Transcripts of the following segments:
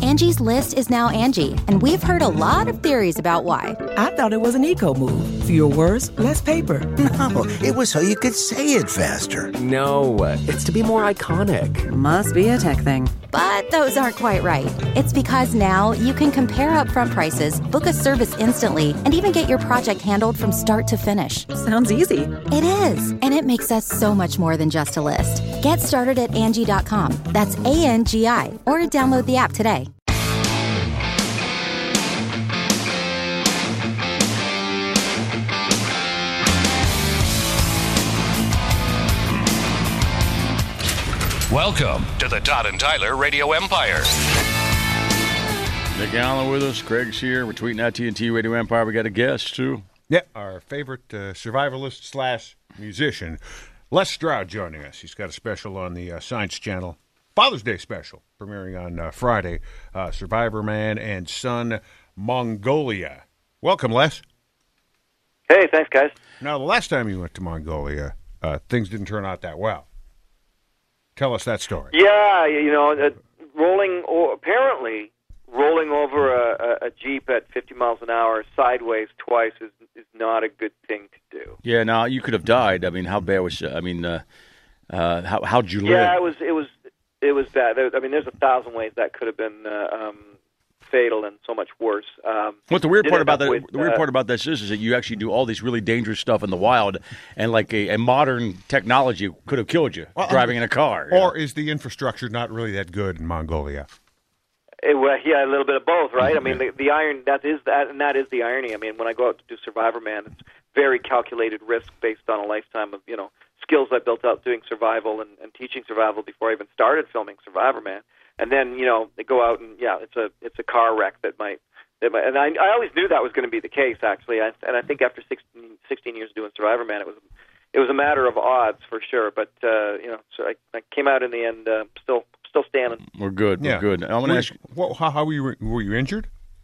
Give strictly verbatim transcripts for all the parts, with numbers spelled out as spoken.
Angie's List is now Angie, and we've heard a lot of theories about why. I thought it was an eco move. Fewer words, less paper. No, it was so you could say it faster. No, it's to be more iconic. Must be a tech thing. But those aren't quite right. It's because now you can compare upfront prices, book a service instantly, and even get your project handled from start to finish. Sounds easy. It is, and it makes us so much more than just a list. Get started at Angie dot com. That's A N G I, or download the app today. Welcome to the Todd and Tyler Radio Empire. Nick Allen with us. Craig's here. We're tweeting at T N T Radio Empire. We got a guest, too. Yeah, our favorite uh, survivalist slash musician, Les Stroud, joining us. He's got a special on the uh, Science Channel, Father's Day special, premiering on uh, Friday, uh, Survivor Man and Son, Mongolia. Welcome, Les. Hey, thanks, guys. Now, the last time you went to Mongolia, uh, things didn't turn out that well. Tell us that story. Yeah, you know, uh, rolling, or apparently rolling over a, a, a Jeep at fifty miles an hour sideways twice is is not a good thing to do. Yeah, now you could have died. I mean, how bad was? I mean, uh, uh, how how'd you live? Yeah, it was it was it was bad. There, I mean, there's a thousand ways that could have been uh, um, fatal and so much worse. Um, what the weird part about that? With, the weird uh, part about this is, is that you actually do all these really dangerous stuff in the wild, and like a, a modern technology could have killed you well, driving in a car. Or is the infrastructure not really that good in Mongolia? It, well, yeah, a little bit of both, right? I mean, the, the iron that is that, and that is the irony. I mean, when I go out to do Survivor Man, it's very calculated risk based on a lifetime of you know skills I built up doing survival and, and teaching survival before I even started filming Survivor Man. And then you know they go out and yeah, it's a it's a car wreck that might, that might and I I always knew that was going to be the case actually. I, and I think after sixteen, sixteen years doing Survivor Man, it was it was a matter of odds for sure. But uh, you know, so I, I came out in the end uh, still. Still standing. We're good. We're yeah. good. I want to ask you. Well, how, how were you? Were you injured?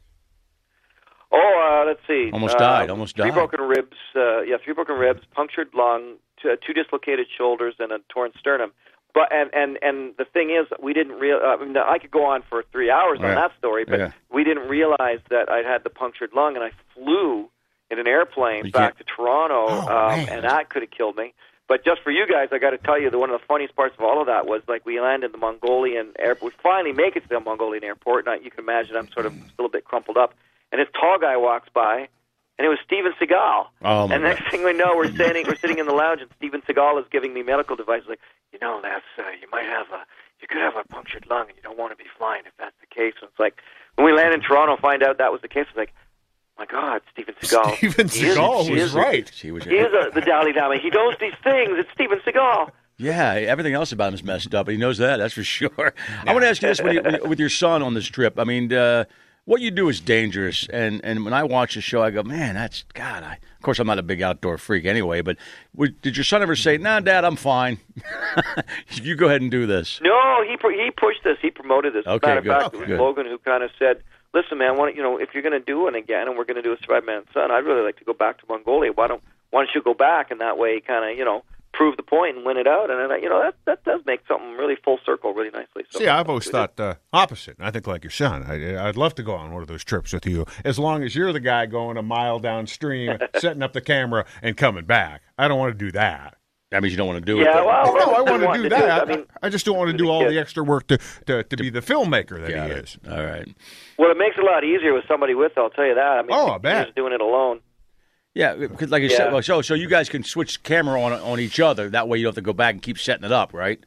Oh, uh, let's see. Almost died. Uh, Almost three died. Three broken ribs. Uh, yeah, three broken ribs, punctured lung, two, two dislocated shoulders, and a torn sternum. But and and and the thing is, we didn't real. Uh, I mean, I could go on for three hours right. on that story, but yeah. we didn't realize that I'd had the punctured lung, and I flew in an airplane you back can't... to Toronto, oh, um, and that could have killed me. But just for you guys, I got to tell you that one of the funniest parts of all of that was like we landed in the Mongolian airport. We finally make it to the Mongolian airport. And you can imagine I'm sort of still a bit crumpled up. And this tall guy walks by, and it was Steven Seagal. Oh, my and next God. thing we know, we're standing, we're sitting in the lounge, and Steven Seagal is giving me medical advice. Like, you know, Les, uh, you might have a, you could have a punctured lung, and you don't want to be flying if that's the case. And it's like when we land in Toronto, find out that was the case. It's like, my God, Steven Seagal. Steven Seagal was right. He was. He is a, the Dalai Lama. He knows these things. It's Steven Seagal. Yeah, everything else about him is messed up, but he knows that. That's for sure. I want to ask you this: when you, when you, with your son on this trip, I mean, uh, what you do is dangerous. And, and when I watch the show, I go, man, that's God. I, of course, I'm not a big outdoor freak anyway. But would, did your son ever say, "Nah, Dad, I'm fine. You go ahead and do this"? No, he he pushed this. He promoted this. Okay, As a matter good. of fact, it was Good. Logan who kind of said, listen, man, why don't, you know, if you're going to do it again, and we're going to do a Survivor Man and Son, I'd really like to go back to Mongolia. Why don't Why don't you go back, and that way, kind of, you know, prove the point and win it out. And, you know, that that does make something really full circle really nicely. So, See, I've always thought uh, opposite. I think like your son. I, I'd love to go on one of those trips with you, as long as you're the guy going a mile downstream, setting up the camera, and coming back. I don't want to do that. That means you don't want to do yeah, it. Well, no, I want to want do to that. do it. I, I mean, I just don't want to do all the extra work to, to, to be the filmmaker that Got he it. is. All right. Well, it makes it a lot easier with somebody with, I'll tell you that. I mean, Oh, I bet. just doing it alone. Yeah, because like you Yeah. said, well, so so you guys can switch camera on on each other. That way you don't have to go back and keep setting it up, right?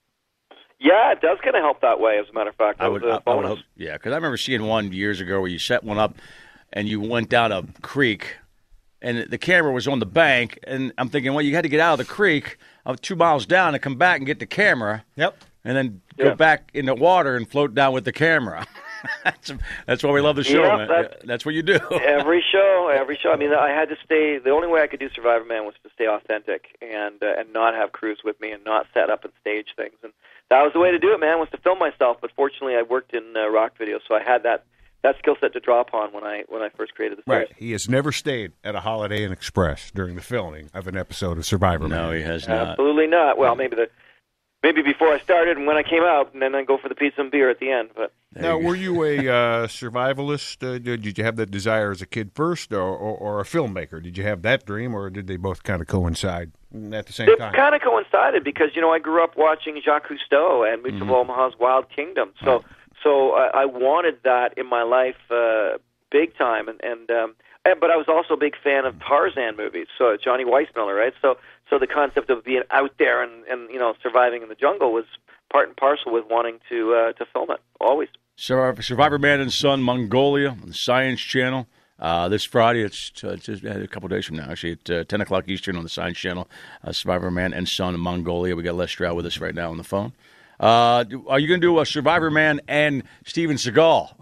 Yeah, it does kind of help that way, as a matter of fact. That I would, was a I, I would bonus. hope, yeah, because I remember seeing one years ago where you set one up and you went down a creek and the camera was on the bank, and I'm thinking, well, you had to get out of the creek, uh, two miles down, and come back and get the camera. Yep. And then Yeah. go back in the water and float down with the camera. that's, that's why we love the show, Yeah, man. that's- That's what you do. Every show, every show. I mean, I had to stay. The only way I could do Survivor Man was to stay authentic and uh, and not have crews with me and not set up and stage things. And that was the way to do it, man. Was to film myself. But fortunately, I worked in uh, rock videos, so I had that that skill set to draw upon when I when I first created the series. Right. He has never stayed at a Holiday Inn Express during the filming of an episode of Survivor Man. No, he has not. Absolutely not. Well, maybe the maybe before I started and when I came out, and then I go for the pizza and beer at the end. But now, were you a uh, survivalist? Uh, did you have that desire as a kid first, or, or, or a filmmaker? Did you have that dream, or did they both kind of coincide at the same it time? It kind of coincided because, you know, I grew up watching Jacques Cousteau and Moots Mm-hmm. of Omaha's Wild Kingdom. So Right. so I, I wanted that in my life uh, big time. And, and, um, and But I was also a big fan of Tarzan movies, so Johnny Weissmuller, right? So so the concept of being out there and, and you know, surviving in the jungle was part and parcel with wanting to uh, to film it, always. Survivor, Survivor Man and Son, Mongolia, on the Science Channel. Uh, this Friday, it's, uh, it's just a couple of days from now, actually, at uh, ten o'clock Eastern on the Science Channel. Uh, Survivor Man and Son, Mongolia. We got Les Stroud with us right now on the phone. Uh, are you going to do a Survivor Man and Steven Seagal?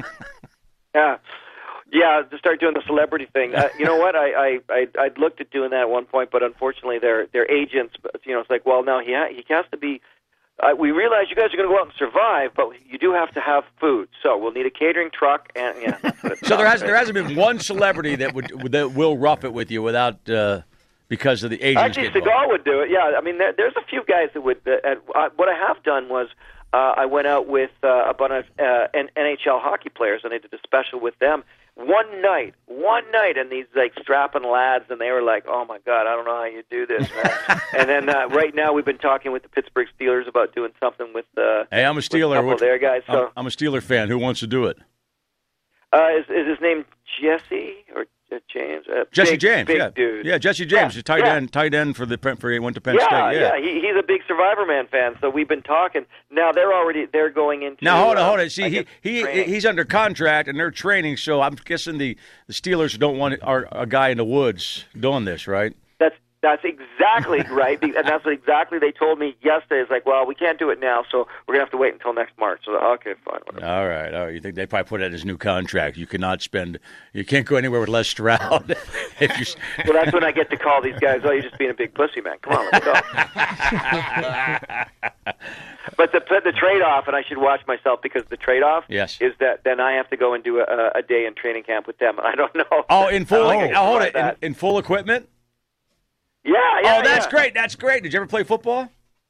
Yeah. Yeah, to start doing the celebrity thing. Uh, you know what? I, I I I'd looked at doing that at one point, but unfortunately, their their agents. You know, it's like, well, now he ha- he has to be. Uh, we realize you guys are going to go out and survive, but you do have to have food. So we'll need a catering truck, and yeah. That's what it's So there about, has there right? hasn't been one celebrity that would that will rough it with you without uh, because of the agents. Actually, getting involved. Seagal would do it. Yeah, I mean, there, there's a few guys that would. Uh, at, uh, what I have done was uh, I went out with uh, a bunch of uh, N H L hockey players, and I did a special with them. One night, one night, and these like strapping lads, and they were like, "Oh my God, I don't know how you do this." Man. And then uh, right now, we've been talking with the Pittsburgh Steelers about doing something with. Uh, Hey, I'm a with Steeler. A couple Which- of their guys. So, I'm, I'm a Steeler fan. Who wants to do it? uh, is, is his name Jesse or uh, James? Uh, Jesse big, James. big yeah, dude. yeah, Jesse James, Yeah, the tight yeah. end, tight end for the Penn- for he went to Penn Yeah, State. yeah, he, he's a big Survivor Man fan. So we've been talking. Now they're already they're going into. Now hold on, uh, hold on. See, I he, guess, he training. he's under contract and they're training. So I'm guessing the, the Steelers don't want our, a guy in the woods doing this, right? That's that's exactly right, and that's what exactly they told me yesterday. It's like, well, we can't do it now, so we're gonna have to wait until next March. So okay, fine, whatever. All right, all right. You think they probably put that in his new contract? You cannot spend. You can't go anywhere with Les Stroud. if you. So that's when I get to call these guys. Oh, you're just being a big pussy, man. Come on, let's go. But the the trade off, and I should watch myself because the trade off Yes. is that then I have to go and do a, a day in training camp with them. I don't know. Oh, in full. I don't think I oh, can hold survive it. In, that. in full equipment. Yeah, yeah. oh, that's yeah. great. That's great. Did you ever play football?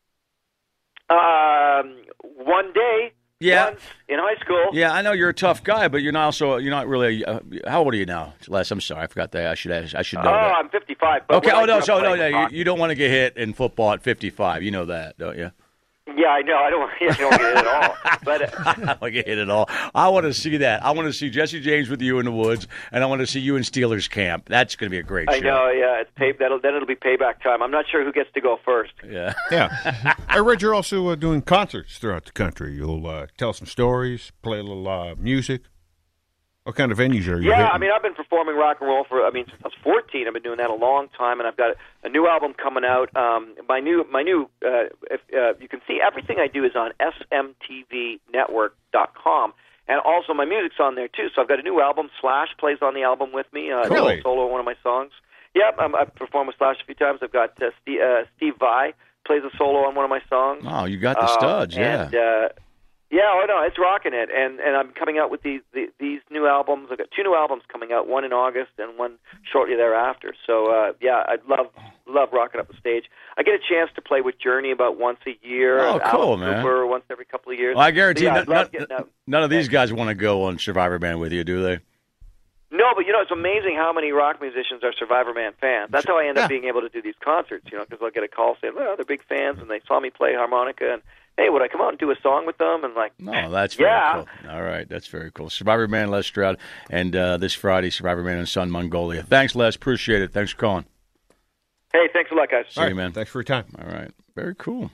Um, one day, Yeah. once in high school. Yeah, I know you're a tough guy, but you're not also you're not really. Uh, how old are you now, Les? I'm sorry, I forgot that. I should ask, I should know Oh, that. I'm fifty-five. But Okay. when I Oh no. grew up So no. playing no you, hockey- you don't want to get hit in football at fifty-five. You know that, don't you? Yeah, I know. I don't. I don't get it at all. But uh, I don't want to get hit at all. I want to see that. I want to see Jesse James with you in the woods, and I want to see you in Steelers camp. That's going to be a great I show. know. Yeah, it's pay. That'll then it'll be payback time. I'm not sure who gets to go first. Yeah. Yeah. I read you're also uh, doing concerts throughout the country. You'll uh, tell some stories, play a little uh, music. What kind of venues are you Yeah, hitting? I mean, I've been performing rock and roll for. I mean, since I was fourteen. I've been doing that a long time, and I've got a new album coming out. Um, my new, my new. Uh, if uh, you can see everything I do is on S M T V network dot com, and also my music's on there too. So I've got a new album. Slash plays on the album with me. Uh, Really? solo on one of my songs. Yep, um, I've performed with Slash a few times. I've got uh, Steve, uh, Steve Vai plays a solo on one of my songs. Oh, you got the Uh, studs. yeah. And, uh, yeah, oh no, it's rocking it, and and I'm coming out with these the, these new albums. I've got two new albums coming out, one in August and one shortly thereafter. So uh, yeah, I love love rocking up the stage. I get a chance to play with Journey about once a year. Oh, Alice cool, man. Cooper once every couple of years. Well, I guarantee So, yeah, I none, love none- getting out. none of these guys want to go on Survivor Man with you, do they? No, but you know, it's amazing how many rock musicians are Survivor Man fans. That's how I end up Yeah. being able to do these concerts, you know, because I'll get a call saying, well, they're big fans, and they saw me play harmonica, and, hey, would I come out and do a song with them? And like, No, that's very yeah. cool. All right, that's very cool. Survivor Man, Les Stroud, and uh, this Friday, Survivor Man and Son, Mongolia. Thanks, Les. Appreciate it. Thanks for calling. Hey, thanks a lot, guys. See All you, right, man. Thanks for your time. All right. Very cool.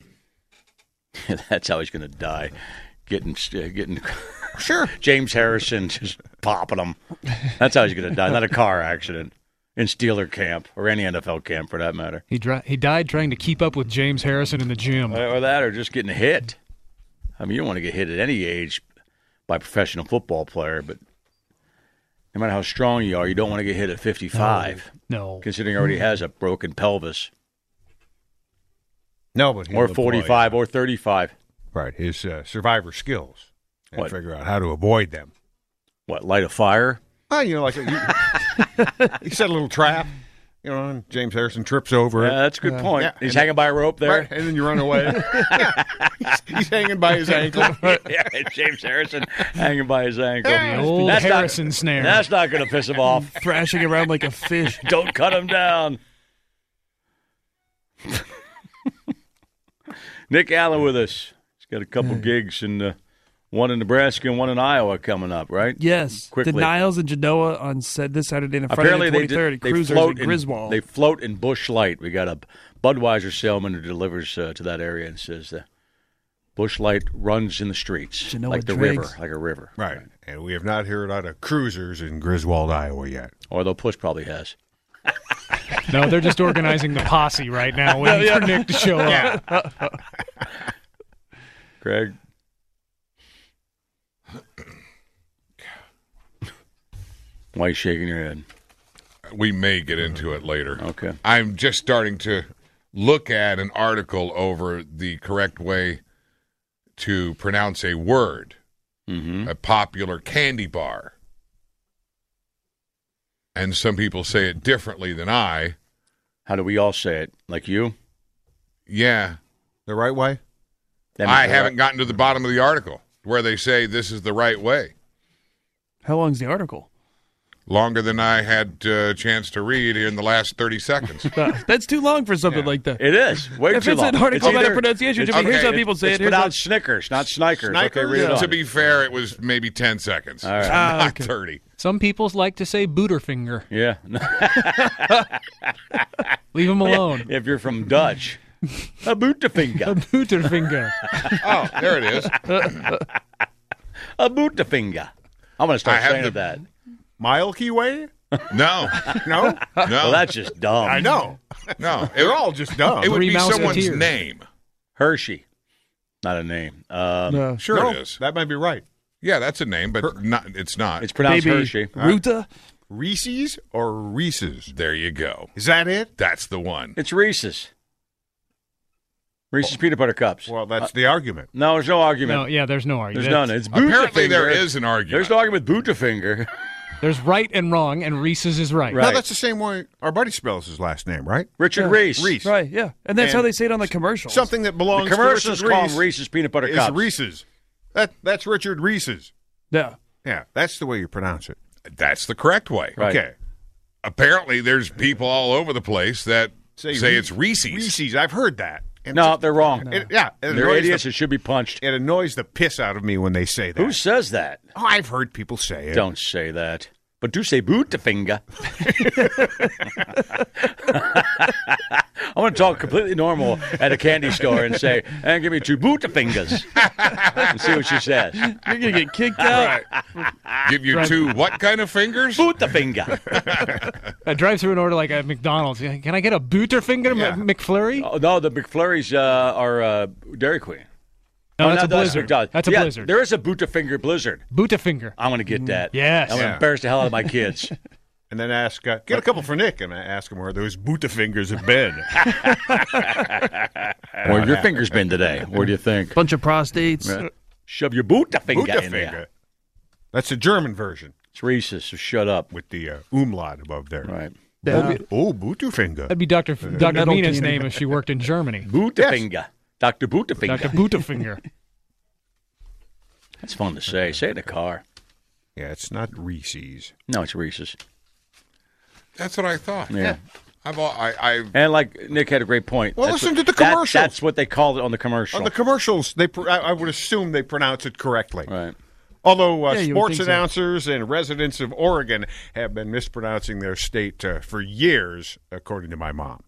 That's how he's going to die. Getting, uh, getting Sure. James Harrison just popping him. That's how he's going to die. Not a car accident in Steeler camp or any N F L camp for that matter. He dri- he died trying to keep up with James Harrison in the gym. Or that, or just getting hit. I mean, you don't want to get hit at any age by a professional football player, but no matter how strong you are, you don't want to get hit at fifty-five, No. considering he already has a broken pelvis, No, but he'll or employ, forty-five, or thirty-five. Right, his uh, survivor skills and What? figure out how to avoid them. What, light a fire? Oh, you know, like you, you set a little trap. You know, and James Harrison trips over Yeah, it. that's a good Yeah. point. Yeah, He's and- hanging by a rope there. Right, and then you run away. he's, he's hanging by his ankle. Yeah, James Harrison hanging by his ankle. The old That's not- Harrison snare. That's not going to piss him off. Thrashing around like a fish. Don't cut him down. Nick Allen with us. He's got a couple gigs, in uh, one in Nebraska and one in Iowa coming up, right? Yes. Quickly. The Niles and Genoa on said this Saturday and Friday Apparently the they, twenty-third did, at they Cruisers float in in Griswold. They float in Busch Light. We got a Budweiser salesman who delivers uh, to that area and says uh, Busch Light runs in the streets Genoa like the Driggs. river, like a river. Right. And we have not heard out of Cruisers in Griswold, Iowa yet. Although Push probably has. No, they're just organizing the posse right now, waiting for Nick to show up. Greg? Why are you shaking your head? We may get into it later. Okay. I'm just starting to look at an article over the correct way to pronounce a word, Mm-hmm. a popular candy bar. And some people say it differently than I. How do we all say it? Like you? Yeah. The right way? That means I the haven't right- gotten to the bottom of the article where they say this is the right way. How long's the article? Longer than I had a uh, chance to read here in the last thirty seconds. That's too long for something like that. It is. Way If too it's long. an article It's about either- a pronunciation, it's- Jimmy, here's okay, how people say it's it. Here's pronounced how- Snickers, not Snikers. Okay, Snikers? read it on. To be fair, it was maybe ten seconds. All right. Ah, Not okay. thirty. Some people like to say Booterfinger. Yeah. Leave them alone. If you're from Dutch. A Booterfinger. Booterfinger. Oh, there it is. A Booterfinger. I'm going to I start have saying the- that. Milky way? No. No? No. Well, that's just dumb. I know. no. It, They're all just dumb. it would Three be someone's Mouseketeers. name. Hershey. Not a name. Um, No. Sure no, it is. That might be right. Yeah, that's a name, but not, it's not. It's pronounced Baby Hershey. Ruta? Reese's or Reese's? There you go. Is that it? That's the one. It's Reese's. Reese's peanut butter cups. Well, that's the argument. No, there's no argument. No, yeah, there's no argument. There's none. It's Apparently, there Booterfinger. is an argument. There's no argument with Booterfinger. There's right and wrong, and Reese's is right. Right. No, that's the same way our buddy spells his last name, right? Richard Reese. Reese. Right, yeah. And that's And how they say it on the commercials. Something that The belongs commercials to Richard call Reese them Reese's peanut butter is cups. Reese's. That, that's Richard Reese's. Yeah. Yeah, that's the way you pronounce it. That's the correct way. Right. Okay. Apparently, there's people all over the place that say, Re- it's Reese's. Reese's. I've heard that. And No, they're wrong. it, yeah, it They're annoys idiots. The, It should be punched. it annoys the piss out of me when they say that. Who says that? Oh, I've heard people say it. Don't say that. But do say Booterfinger. I want to talk completely normal at a candy store and say, and give me two Booterfingers. And see what she says. You're going to get kicked out. Give you two what kind of fingers? Booterfinger. I drive through an order like at McDonald's. Can I get a Booterfinger Yeah. M- McFlurry? Oh, no, the McFlurries uh, are uh, Dairy Queen. No, Oh, that's no, a blizzard. McDonald's. That's a Yeah, blizzard. There is a Booterfinger Blizzard. Booterfinger. I'm going to get that. Yes. I'm going to Yeah. embarrass the hell out of my kids. And then ask, uh, get a couple for Nick, and I ask him where those Butafingers have been. Where have your fingers been today? Where do you think? Bunch of prostates. Yeah. Shove your Booterfinger in there. Butafinger. That's the German version It's Reese's, so shut up. with the uh, umlaut above there. Right. Yeah. Oh, Butafinger. That'd be Doctor F- Doctor Metal Mina's candy. name if she worked in Germany. Booterfinger. Doctor Booterfinger. Doctor Booterfinger. That's fun to say. Say it in a car. Yeah, it's not Reese's. No, it's Reese's. That's what I thought. Yeah. I've all, I, I And like Nick had a great point. Well, That's listen what- to the that- commercials. that's what they called it on the commercial. On the commercials, they pr- I, I would assume they pronounce it correctly. right. Although uh, Yeah, you would sports think so. announcers and residents of Oregon have been mispronouncing their state uh, for years, according to my mom.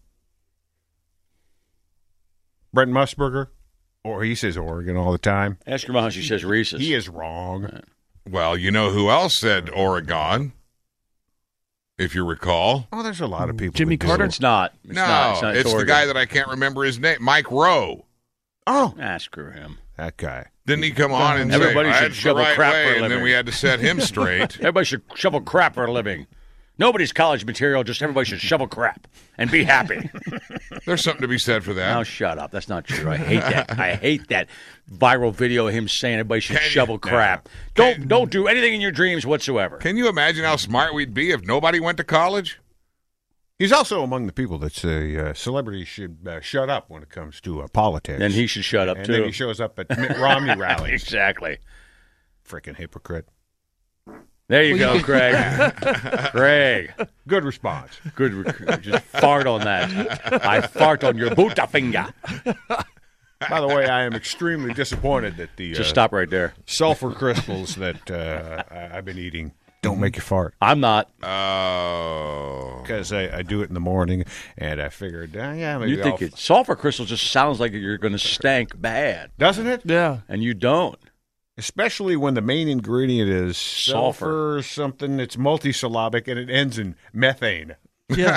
Brent Musburger, or he says Oregon all the time. Ask your mom how she says Reese's. He is wrong. well, you know who else said Oregon? If you recall. Oh, there's a lot of people. Jimmy that do. Carter? It's not. It's no, not. It's, not. it's the Oregon. guy that I can't remember his name. Mike Rowe. Oh, Ah, screw him. that guy. Didn't he come on and Everybody say, should "That's the shovel right crap way," for a and then living. we had to set him straight. Everybody should shovel crap for a living. Nobody's college material. Just everybody should shovel crap and be happy. There's something to be said for that. Now shut up. That's not true. I hate that. I hate that viral video of him saying everybody should Can you- shovel no. crap. Don't don't do anything in your dreams whatsoever. Can you imagine how smart we'd be if nobody went to college? He's also among the people that say uh, celebrities should uh, shut up when it comes to uh, politics. And he should shut up, and too. And then he shows up at Mitt Romney rallies. Exactly. Freaking hypocrite. There you well, go, you Craig. Craig. Good response. Good. Rec- just fart on that. I fart on your Butterfinger. By the way, I am extremely disappointed that the just uh, stop right there. Sulfur crystals that uh, I, I've been eating don't make you fart. I'm not. Oh. Because I, I do it in the morning, and I figured, uh, yeah, maybe you think I'll... it, sulfur crystal just sounds like you're going to stank bad, doesn't it? Yeah, and you don't. Especially when the main ingredient is sulfur, sulfur or something. It's multisyllabic, and it ends in methane. Yeah.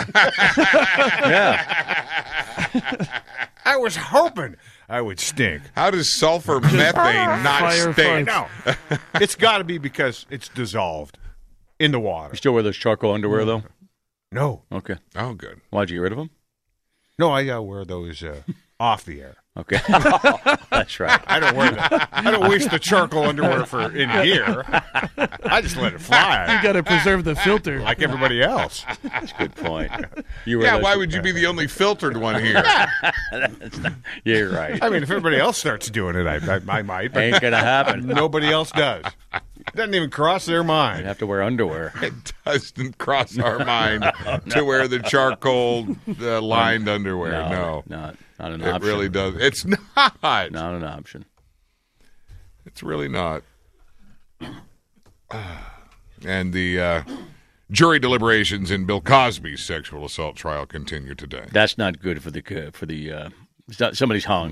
Yeah. I was hoping I would stink. How does sulfur methane not Fire stink? No. It's got to be because it's dissolved in the water. You still wear those charcoal underwear, though? No. Okay. Oh, good. Why'd you get rid of them? No, I uh, wear those uh, off the air. Okay. That's right. I don't wear the. I don't waste the charcoal underwear for in here. I just let it fly. You got to preserve the filter, like everybody else. That's a good point. You yeah. Why would you be the only filtered one here? That's not, yeah, you're right. I mean, if everybody else starts doing it, I, I, I might. But ain't gonna happen. Nobody else does. It doesn't even cross their mind. You have to wear underwear. It doesn't cross our mind no, no. to wear the charcoal uh, lined underwear. No, no. not. Not an it option. It really does. It's not. Not an option. It's really not. And the uh, jury deliberations in Bill Cosby's sexual assault trial continue today. That's not good for the for the. Uh, not, somebody's hung.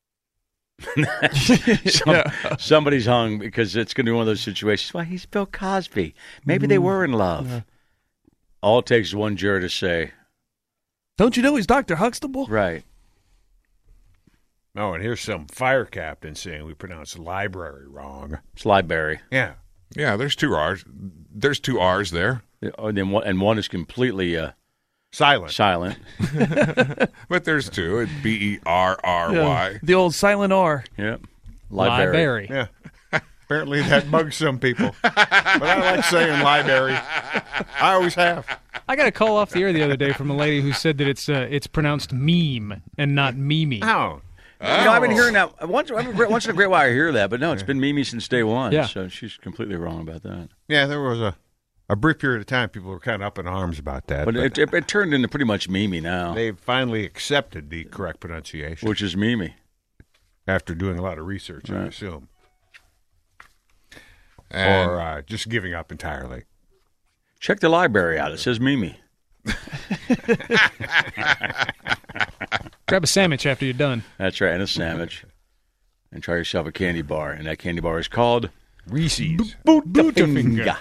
Some, yeah. Somebody's hung because it's going to be one of those situations. Well, he's Bill Cosby. Maybe mm. they were in love. Yeah. All it takes is one juror to say, "Don't you know he's Doctor Huxtable?" Right. Oh, and here's some fire captain saying we pronounce library wrong. It's library. Yeah. Yeah, there's two R's. There's two R's there. Yeah, and, then one, and one is completely uh, silent. Silent. But there's two. It's B E R R Y. Yeah, the old silent R. Yep. Library. Yeah. Apparently that bugs some people. But I like saying library. I always have. I got a call off the air the other day from a lady who said that it's uh, it's pronounced meme and not Mimi. Oh. Oh. You know, I've been hearing that once. Once in a great while, I hear that, but no, it's been Mimi since day one. Yeah. So she's completely wrong about that. Yeah, there was a, a brief period of time people were kind of up in arms about that. But, but it, it, it turned into pretty much Mimi now. They've finally accepted the correct pronunciation, which is Mimi, after doing a lot of research, right. I assume, and or uh, just giving up entirely. Check the library out. It says Mimi. Grab a sandwich after you're done. That's right, and a sandwich. And try yourself a candy bar. And that candy bar is called Reese's. Butterfinger.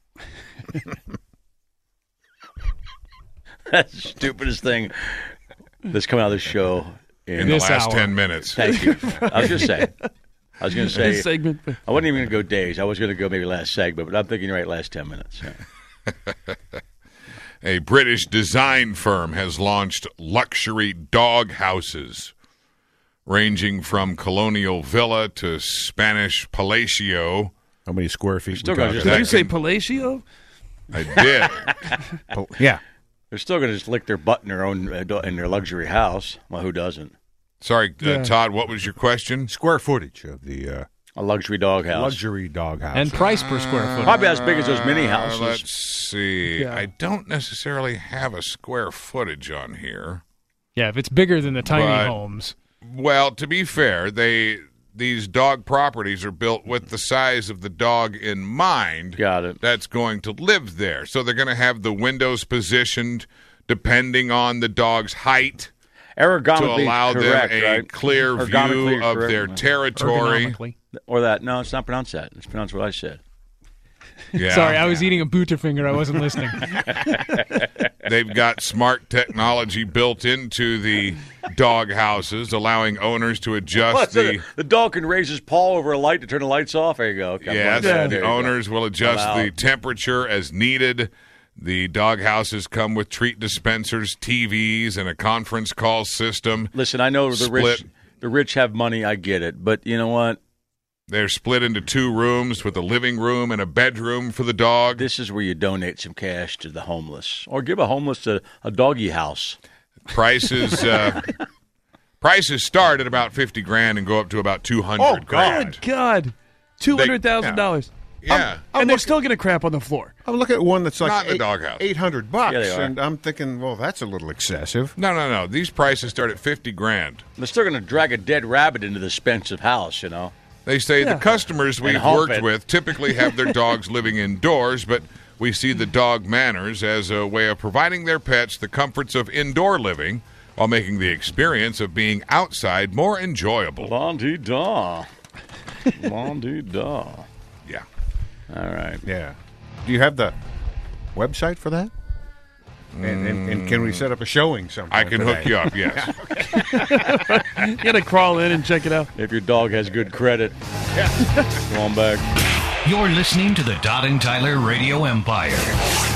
That's the stupidest thing that's come out of this show in, in the last hour. ten minutes. Thank you. I was going to say. I was going to say. Segment. I wasn't even going to go days. I was going to go maybe last segment, but I'm thinking you're right, last ten minutes. Yeah. A British design firm has launched luxury dog houses, ranging from colonial villa to Spanish palacio. How many square feet? Still gonna just did you say palacio? I did. Oh, yeah. They're still going to just lick their butt in their own uh, in their luxury house. Well, who doesn't? Sorry, uh, Yeah. Todd, what was your question? Square footage of the uh, A luxury dog house. luxury dog house. And price per square foot. Probably as big as those mini Uh, houses. let's see. Yeah. I don't necessarily have a square footage on here. Yeah, if it's bigger than the tiny But- homes. Well, to be fair, they these dog properties are built with the size of the dog in mind. Got it. That's going to live there. So they're going to have the windows positioned depending on the dog's height to Ergonomically allow correct, them a right? clear Ergonomically view of correct. their territory. Ergonomically. Or that. No, it's not pronounced that. It's pronounced what I said. Yeah. Sorry, I was eating a Butterfinger. I wasn't listening. They've got smart technology built into the dog houses, allowing owners to adjust Well, so the. the, the dog can raise his paw over a light to turn the lights off. There you go. Okay, I'm Yes, glad- the there you go. owners will adjust Allowed. the temperature as needed. The dog houses come with treat dispensers, T Vs, and a conference call system. Listen, I know the Split. rich, the rich have money. I get it, but you know what? They're split into two rooms with a living room and a bedroom for the dog. This is where you donate some cash to the homeless, or give a homeless a, a doggy house. Prices uh, prices start at about fifty grand and go up to about two hundred. Oh, God. grand. Good God. two hundred thousand dollars. Yeah. I'm, I'm and they're looking- still going to crap on the floor. I'm looking at one that's like Not in the eight- doghouse. eight hundred bucks, Yeah, they are. and I'm thinking, well, that's a little excessive. No, no, no. These prices start at fifty grand. They're still going to drag a dead rabbit into the expensive house, you know. They say Yeah. the customers we've hump worked it. with typically have their dogs living indoors, but we see the dog manners as a way of providing their pets the comforts of indoor living while making the experience of being outside more enjoyable. La-di-da. La-di-da. Yeah. All right. Yeah. Do you have the website for that? And, and, and can we set up a showing sometime? I can for hook that? you up, yes. You got to crawl in and check it out. If your dog has good credit, come on back. You're listening to the Todd and Tyler Radio Empire.